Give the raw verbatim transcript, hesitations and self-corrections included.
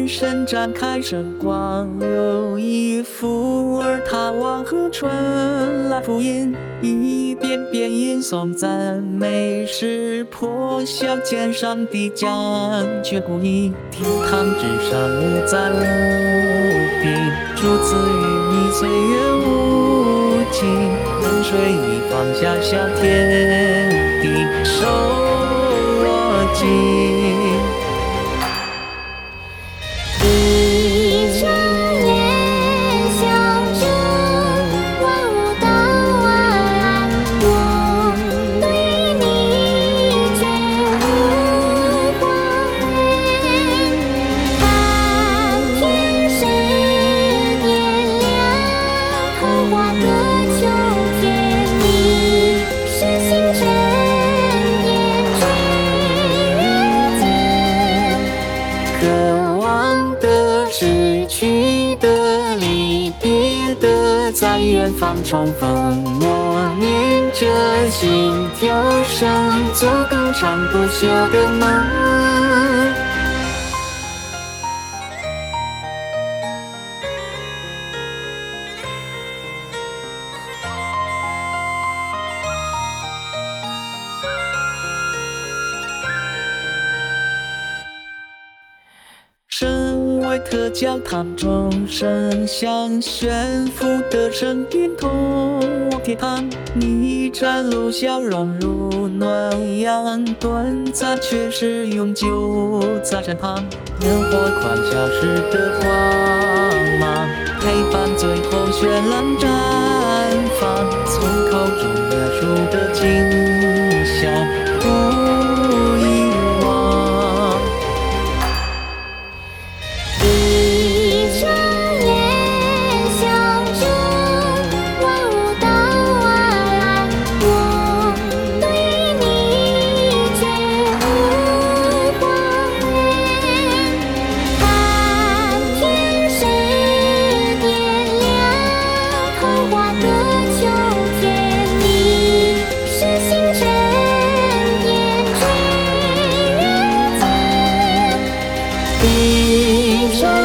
人生展开神光，留一幅儿他往何春来复吟，一遍遍吟诵赞美诗，破晓肩上的江却故意厅堂之上无在无凭，诸子与你岁月无尽，冷水已放下小天地，手握紧。 一转眼，笑着万物到完，我对你绝无怀念。看天谁点亮桃花的秋天，你是星辰点缀人间。 渴望的、失去的、离别的，在远方重逢，默念着心跳声，做更长不朽的梦。身为特教堂钟声响，悬浮的声音通往天堂。你展露笑容如暖阳，短暂却是永久在身旁。烟火快消失的光芒，陪伴最后绚烂绽放。从口中描述的景象，不遗忘。 一转眼，笑着万物到完，我对你绝无怀念。看天谁点亮桃花的秋天，你是星辰点缀人间。一转